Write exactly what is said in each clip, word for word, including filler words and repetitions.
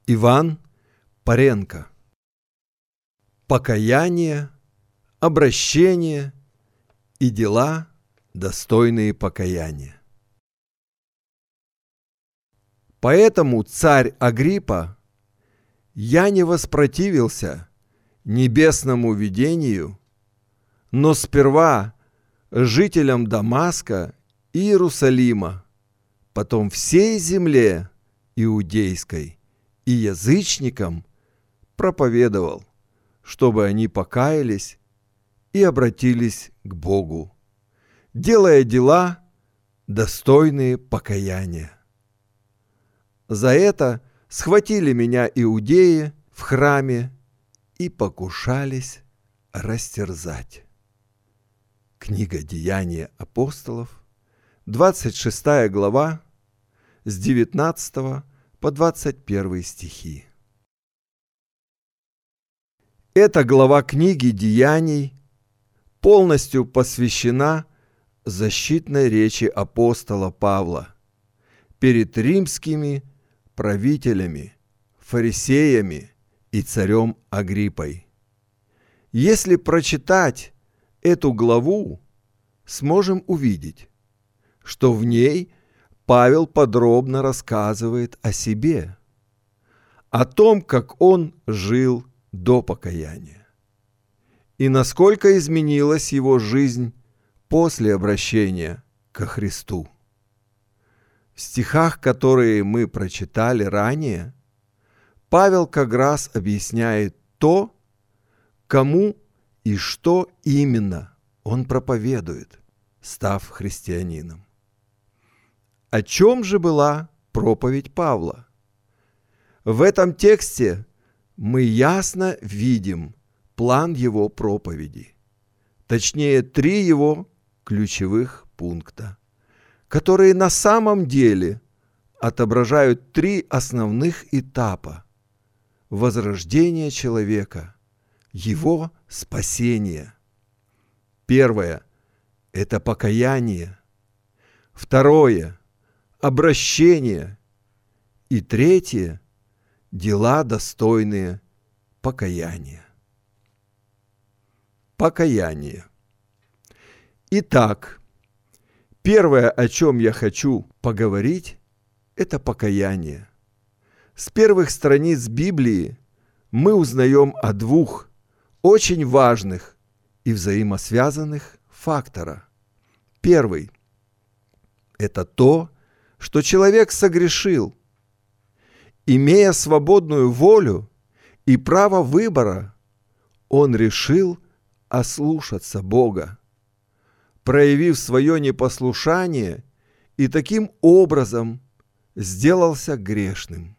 Иван Паренко. Покаяние, обращение и дела, достойные покаяния. Поэтому, царь Агриппа, я не воспротивился небесному видению, но сперва жителям Дамаска и Иерусалима, потом всей земле иудейской и язычникам проповедовал, чтобы они покаялись и обратились к Богу, делая дела, достойные покаяния. За это схватили меня иудеи в храме и покушались растерзать. Книга Деяния апостолов, двадцать шестая глава, с девятнадцатого по двадцать первый стихи. Эта глава книги Деяний полностью посвящена защитной речи апостола Павла перед римскими правителями, фарисеями и царем Агриппой. Если прочитать эту главу, сможем увидеть, что в ней Павел подробно рассказывает о себе, о том, как он жил до покаяния, и насколько изменилась его жизнь после обращения ко Христу. В стихах, которые мы прочитали ранее, Павел как раз объясняет то, кому и что именно он проповедует, став христианином. О чем же была проповедь Павла? В этом тексте мы ясно видим план его проповеди, точнее, три его ключевых пункта, которые на самом деле отображают три основных этапа возрождения человека, его спасения. Первое – это покаяние. Второе – обращение. И третье – дела, достойные покаяния. Покаяние. Итак, первое, о чем я хочу поговорить, это покаяние. С первых страниц Библии мы узнаем о двух очень важных и взаимосвязанных факторах. Первый – это то, что человек согрешил. Имея свободную волю и право выбора, он решил ослушаться Бога, проявив свое непослушание и таким образом сделался грешным.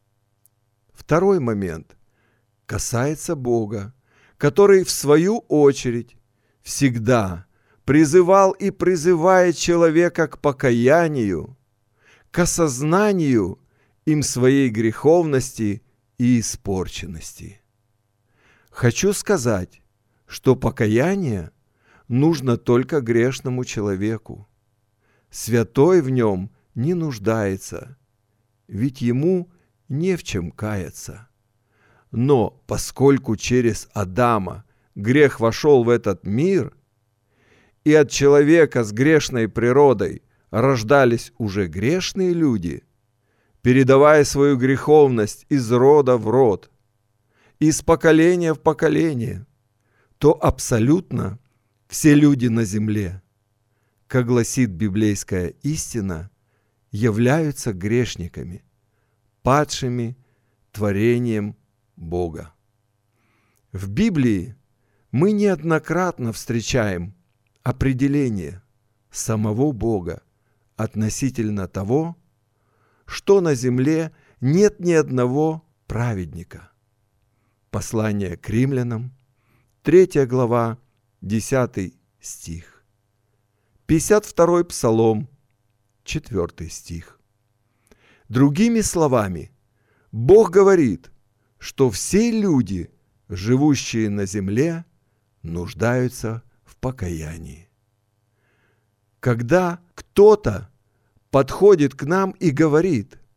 Второй момент касается Бога, который, в свою очередь, всегда призывал и призывает человека к покаянию, к осознанию им своей греховности и испорченности. Хочу сказать, что покаяние нужно только грешному человеку. Святой в нем не нуждается, ведь ему не в чем каяться. Но поскольку через Адама грех вошел в этот мир, и от человека с грешной природой рождались уже грешные люди, передавая свою греховность из рода в род, из поколения в поколение, то абсолютно все люди на земле, как гласит библейская истина, являются грешниками, падшими творением Бога. В Библии мы неоднократно встречаем определение самого Бога относительно того, что на земле нет ни одного праведника. Послание к римлянам, третья глава, десятый стих. пятьдесят второй псалом, четвёртый стих. Другими словами, Бог говорит, что все люди, живущие на земле, нуждаются в покаянии. Когда кто-то подходит к нам и говорит,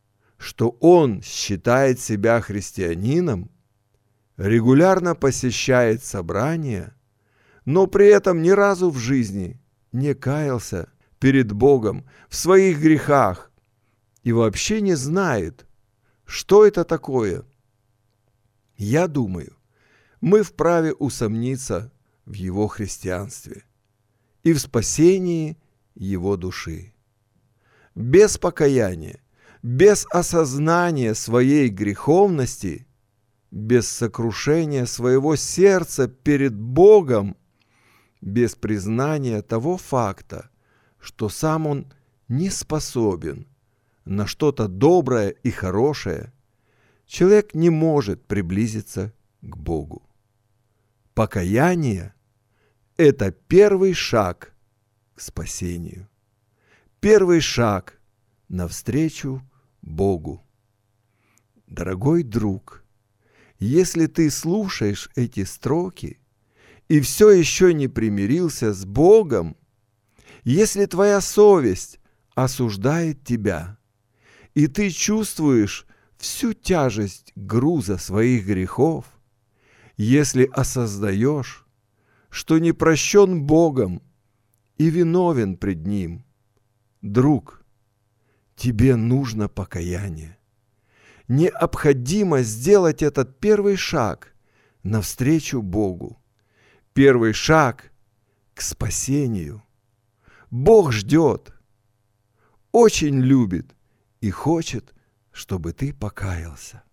что он считает себя христианином, регулярно посещает собрания, но при этом ни разу в жизни не каялся перед Богом в своих грехах и вообще не знает, что это такое, я думаю, мы вправе усомниться в его христианстве и в спасении его души. Без покаяния, без осознания своей греховности, без сокрушения своего сердца перед Богом, без признания того факта, что сам он не способен на что-то доброе и хорошее, человек не может приблизиться к Богу. Покаяние – это первый шаг к спасению, первый шаг навстречу Богу. Дорогой друг, если ты слушаешь эти строки и все еще не примирился с Богом, если твоя совесть осуждает тебя, и ты чувствуешь всю тяжесть груза своих грехов, если осознаешь, что не прощен Богом и виновен пред Ним, друг, тебе нужно покаяние. Необходимо сделать этот первый шаг навстречу Богу, первый шаг к спасению. Бог ждет, очень любит и хочет, чтобы ты покаялся.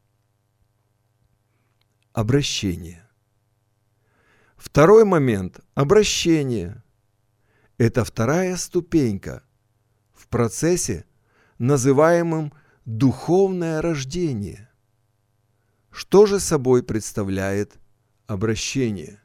Обращение. Второй момент – обращение. Это вторая ступенька в процессе, называемом духовное рождение. Что же собой представляет обращение?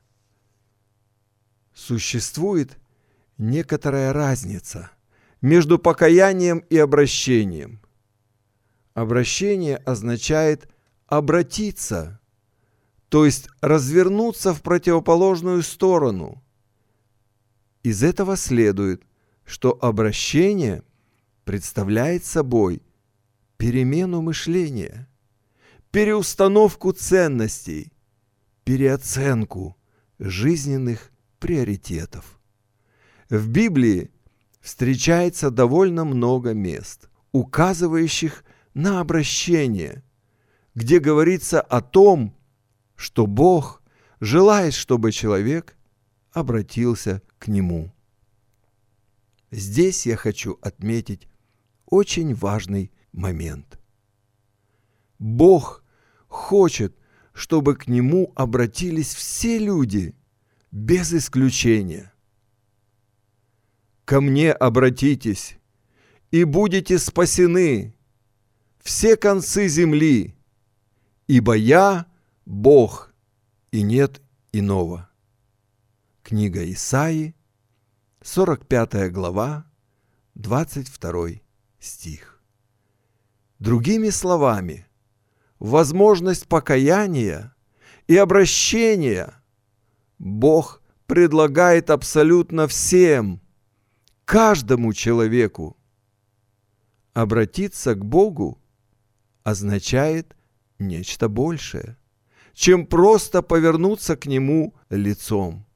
Существует некоторая разница между покаянием и обращением. Обращение означает обратиться, то есть развернуться в противоположную сторону. Из этого следует, что обращение представляет собой перемену мышления, переустановку ценностей, переоценку жизненных приоритетов. В Библии встречается довольно много мест, указывающих на обращение, где говорится о том, что Бог желает, чтобы человек обратился к Нему. Здесь я хочу отметить очень важный момент. Бог хочет, чтобы к Нему обратились все люди, без исключения. «Ко мне обратитесь, и будете спасены, все концы земли, ибо я Бог, и нет иного». Книга Исаии, сорок пятая глава, двадцать второй стих. Другими словами, возможность покаяния и обращения Бог предлагает абсолютно всем, каждому человеку. Обратиться к Богу означает нечто большее, чем просто повернуться к Нему лицом.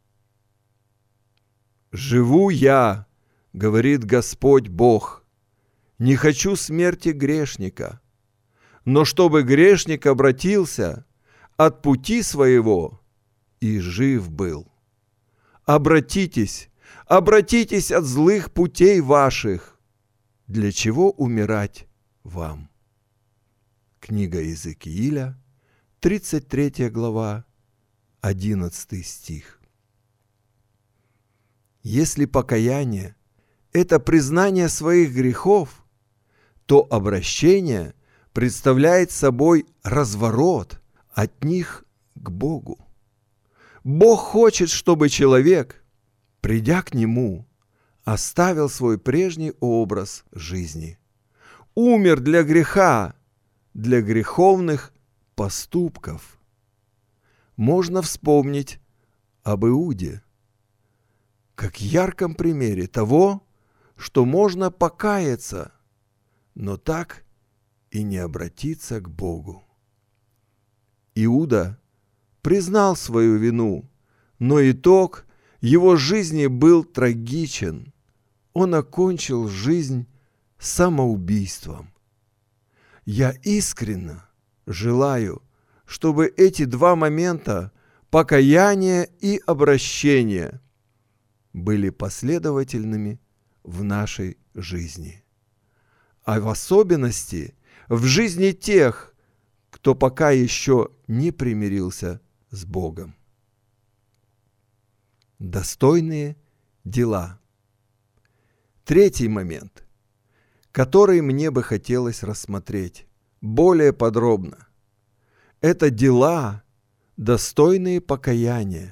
«Живу я, — говорит Господь Бог, — не хочу смерти грешника, но чтобы грешник обратился от пути своего и жив был. Обратитесь, обратитесь от злых путей ваших, для чего умирать вам». Книга Иезекииля, тридцать третья глава, одиннадцатый стих. Если покаяние – это признание своих грехов, то обращение представляет собой разворот от них к Богу. Бог хочет, чтобы человек, придя к Нему, оставил свой прежний образ жизни, умер для греха, для греховных поступков. Можно вспомнить об Иуде, как ярком примере того, что можно покаяться, но так и не обратиться к Богу. Иуда признал свою вину, но итог его жизни был трагичен. Он окончил жизнь самоубийством. Я искренне желаю, чтобы эти два момента, покаяние и обращение, были последовательными в нашей жизни. А в особенности в жизни тех, кто пока еще не примирился с Богом. Достойные дела. Третий момент, который мне бы хотелось рассмотреть более подробно, это дела, достойные покаяния.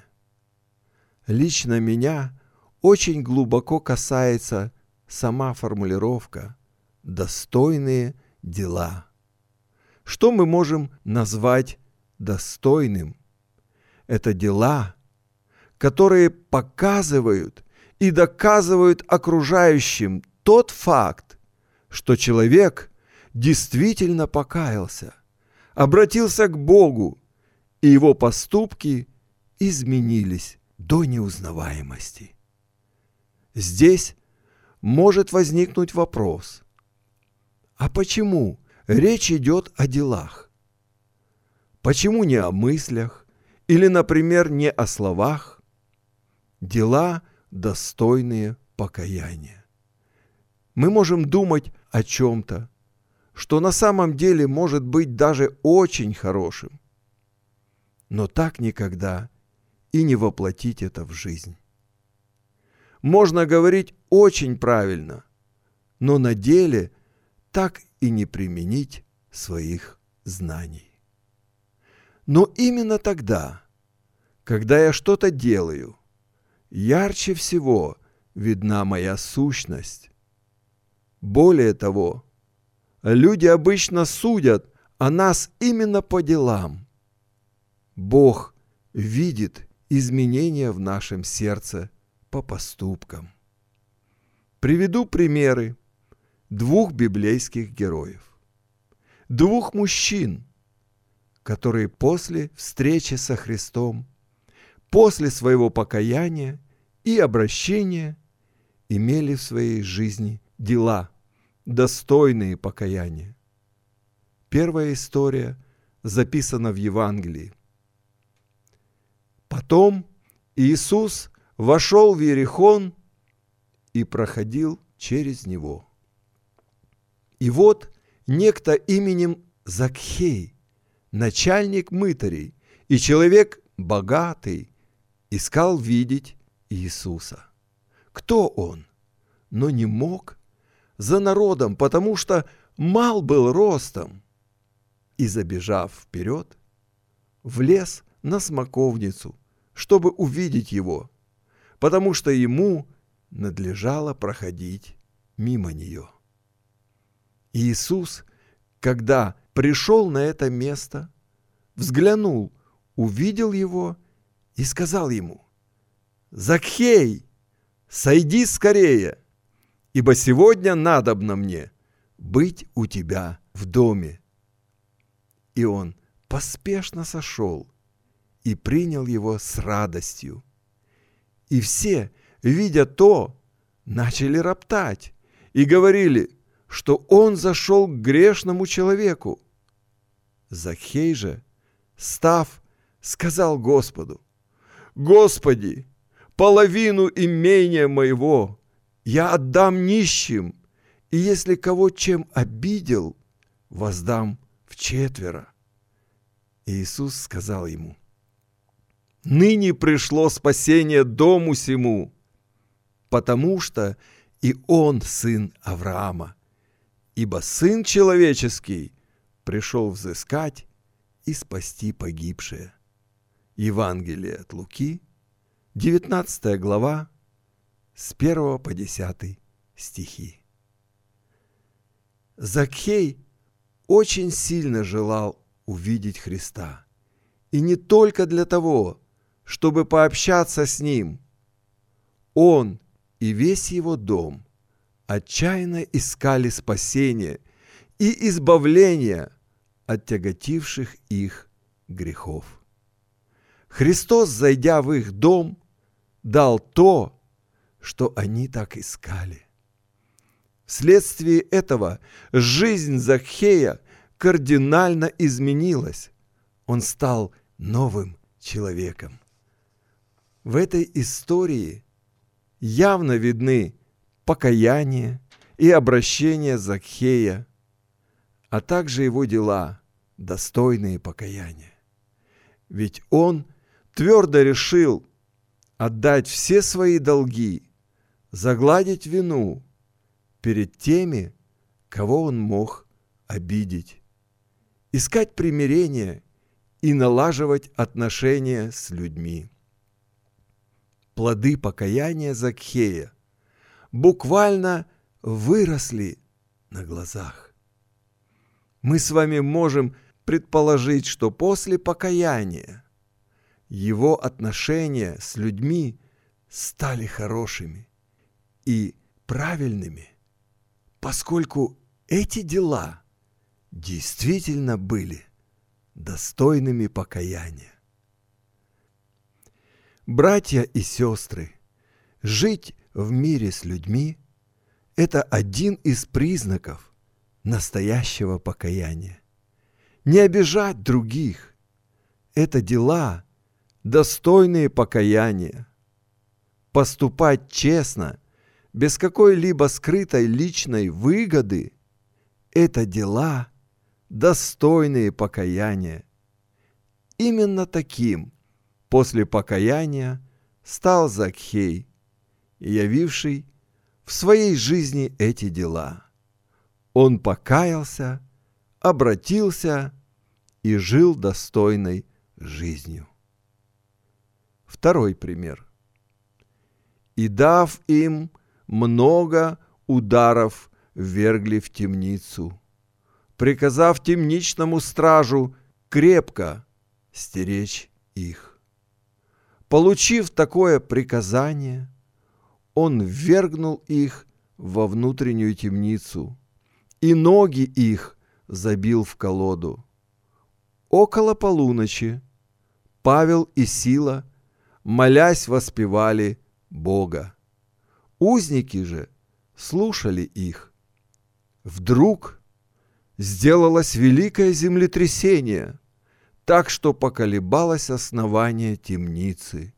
Лично меня очень глубоко касается сама формулировка «достойные дела». Что мы можем назвать достойным? Это дела, которые показывают и доказывают окружающим тот факт, что человек действительно покаялся, обратился к Богу, и его поступки изменились до неузнаваемости. Здесь может возникнуть вопрос: а почему речь идет о делах? Почему не о мыслях или, например, не о словах? Дела, достойные покаяния. Мы можем думать о чем-то, что на самом деле может быть даже очень хорошим, но так никогда и не воплотить это в жизнь. Можно говорить очень правильно, но на деле так и не применить своих знаний. Но именно тогда, когда я что-то делаю, ярче всего видна моя сущность. Более того, люди обычно судят о нас именно по делам. Бог видит изменения в нашем сердце по поступкам. Приведу примеры двух библейских героев. Двух мужчин, которые после встречи со Христом, после своего покаяния и обращения имели в своей жизни дела, достойные покаяния. Первая история записана в Евангелии. Потом Иисус вошел в Иерихон и проходил через него. И вот некто именем Закхей, начальник мытарей и человек богатый, искал видеть Иисуса. Кто он? Но не мог за народом, потому что мал был ростом. И, забежав вперед, влез на смоковницу, чтобы увидеть его, потому что ему надлежало проходить мимо нее. Иисус, когда пришел на это место, взглянул, увидел его и сказал ему: «Закхей, сойди скорее, ибо сегодня надобно мне быть у тебя в доме». И он поспешно сошел и принял его с радостью. И все, видя то, начали роптать и говорили, что он зашел к грешному человеку. Закхей же, став, сказал Господу: «Господи, половину имения моего я отдам нищим, и если кого чем обидел, воздам вчетверо». Иисус сказал ему: «Ныне пришло спасение дому сему, потому что и он сын Авраама, ибо Сын Человеческий пришел взыскать и спасти погибшее». Евангелие от Луки, девятнадцатая глава, с первого по десятый стихи. Закхей очень сильно желал увидеть Христа. И не только для того, чтобы пообщаться с Ним. Он и весь его дом отчаянно искали спасения и избавления от тяготивших их грехов. Христос, зайдя в их дом, дал то, что они так искали. Вследствие этого жизнь Закхея кардинально изменилась. Он стал новым человеком. В этой истории явно видны покаяние и обращение Закхея, а также его дела, достойные покаяния. Ведь он твердо решил отдать все свои долги, загладить вину перед теми, кого он мог обидеть, искать примирение и налаживать отношения с людьми. Плоды покаяния Закхея буквально выросли на глазах. Мы с вами можем предположить, что после покаяния его отношения с людьми стали хорошими и правильными, поскольку эти дела действительно были достойными покаяния. Братья и сестры, жить в мире с людьми – это один из признаков настоящего покаяния. Не обижать других – это дела, достойные покаяния. Поступать честно, без какой-либо скрытой личной выгоды – это дела, достойные покаяния. Именно таким после покаяния стал Закхей, явивший в своей жизни эти дела. Он покаялся, обратился и жил достойной жизнью. Второй пример. «И дав им много ударов, ввергли в темницу, приказав темничному стражу крепко стеречь их. Получив такое приказание, он ввергнул их во внутреннюю темницу, и ноги их забил в колоду. Около полуночи Павел и Сила, молясь, воспевали Бога. Узники же слушали их. Вдруг сделалось великое землетрясение, так что поколебалось основание темницы.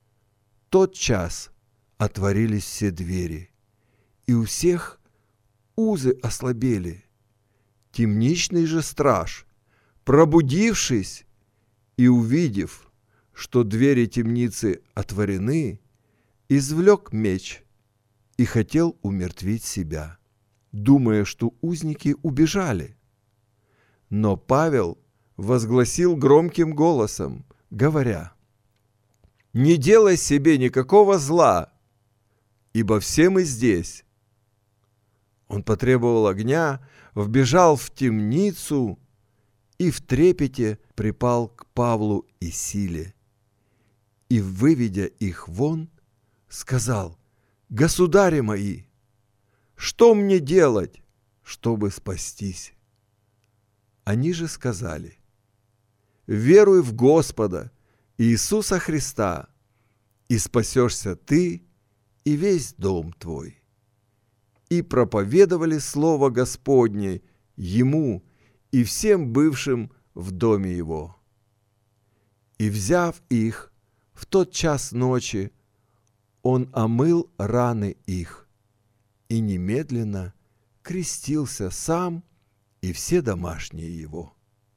Тотчас отворились все двери, и у всех узы ослабели. Темничный же страж, пробудившись и увидев, что двери темницы отворены, извлек меч и хотел умертвить себя, думая, что узники убежали. Но Павел возгласил громким голосом, говоря: «Не делай себе никакого зла, ибо все мы здесь». Он потребовал огня, вбежал в темницу и в трепете припал к Павлу и Силе. И, выведя их вон, сказал: «Государи мои, что мне делать, чтобы спастись?» Они же сказали: «Веруй в Господа Иисуса Христа, и спасешься ты и весь дом твой». И проповедовали слово Господне ему и всем бывшим в доме его. И, взяв их, в тот час ночи он омыл раны их и немедленно крестился сам и все домашние его.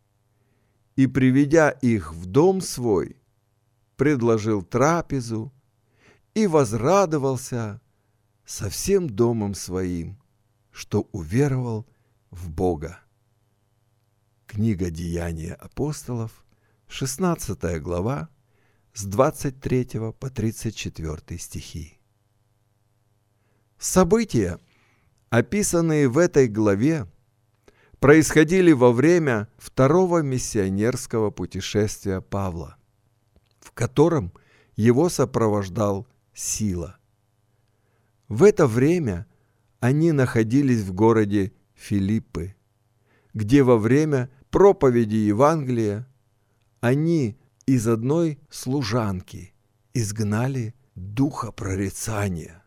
И, приведя их в дом свой, предложил трапезу и возрадовался со всем домом своим, что уверовал в Бога. Книга Деяния апостолов, шестнадцатая глава, с двадцать третьего по тридцать четвёртый стихи. События, описанные в этой главе, происходили во время второго миссионерского путешествия Павла, в котором его сопровождал Сила. В это время они находились в городе Филиппы, где во время проповеди Евангелия они из одной служанки изгнали духа прорицания.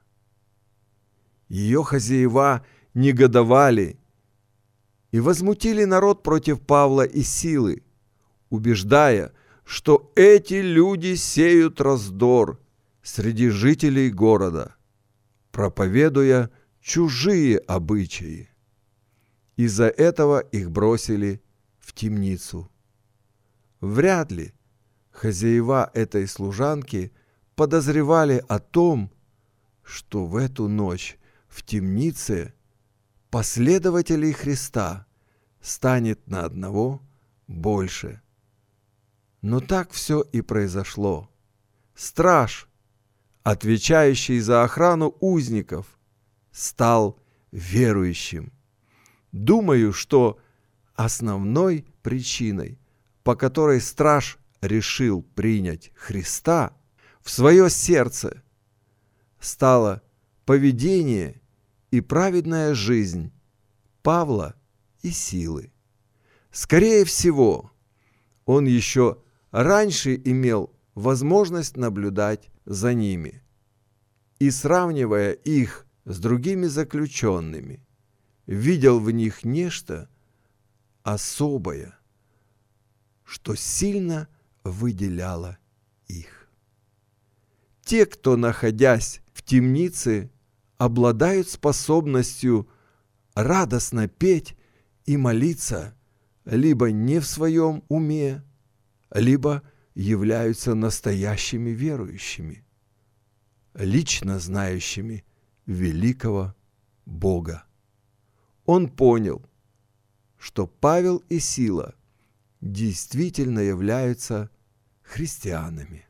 Ее хозяева негодовали и возмутили народ против Павла и Силы, убеждая, что эти люди сеют раздор среди жителей города, проповедуя чужие обычаи. Из-за этого их бросили в темницу. Вряд ли хозяева этой служанки подозревали о том, что в эту ночь в темнице последователей Христа станет на одного больше. Но так все и произошло. Страж, отвечающий за охрану узников, стал верующим. Думаю, что основной причиной, по которой страж решил принять Христа в свое сердце, стало поведение и праведная жизнь Павла и Силы. Скорее всего, он еще раньше имел возможность наблюдать за ними и, сравнивая их с другими заключенными, видел в них нечто особое, что сильно выделяло их. Те, кто, находясь в темнице, обладают способностью радостно петь и молиться либо не в своем уме, либо являются настоящими верующими, лично знающими великого Бога. Он понял, что Павел и Сила действительно являются христианами.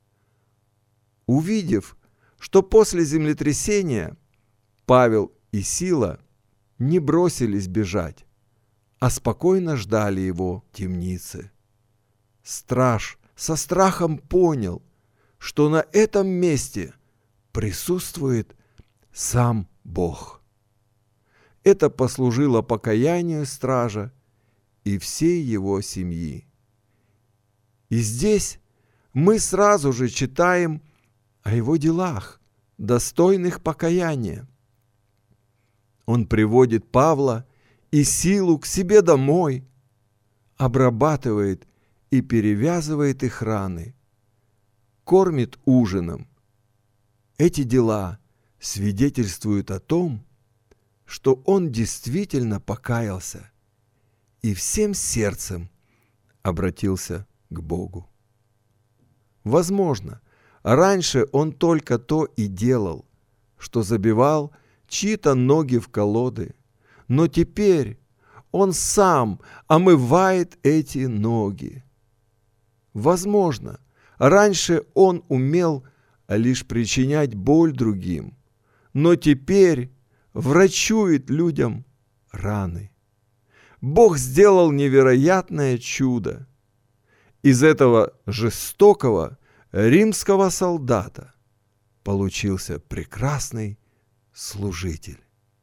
Увидев, что после землетрясения Павел и Сила не бросились бежать, а спокойно ждали его в темнице, страж со страхом понял, что на этом месте присутствует сам Бог. Это послужило покаянию стража и всей его семьи. И здесь мы сразу же читаем о его делах, достойных покаяния. Он приводит Павла и Силу к себе домой, обрабатывает и перевязывает их раны, кормит ужином. Эти дела свидетельствуют о том, что он действительно покаялся и всем сердцем обратился к Богу. Возможно, раньше он только то и делал, что забивал чьи-то ноги в колоды, но теперь он сам омывает эти ноги. Возможно, раньше он умел лишь причинять боль другим, но теперь врачует людям раны. Бог сделал невероятное чудо. Из этого жестокого римского солдата получился прекрасный служитель.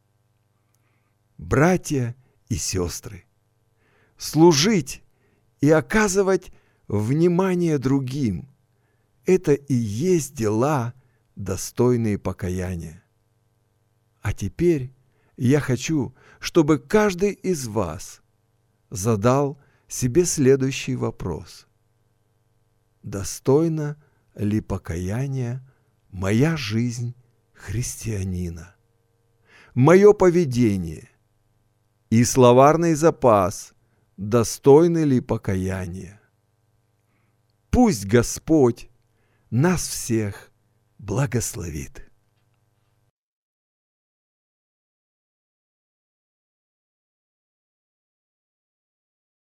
Братья и сестры, служить и оказывать внимание другим – это и есть дела, достойные покаяния. А теперь я хочу, чтобы каждый из вас задал себе следующий вопрос. Достойна ли покаяния моя жизнь христианина? Мое поведение и словарный запас достойны ли покаяния? Пусть Господь нас всех благословит.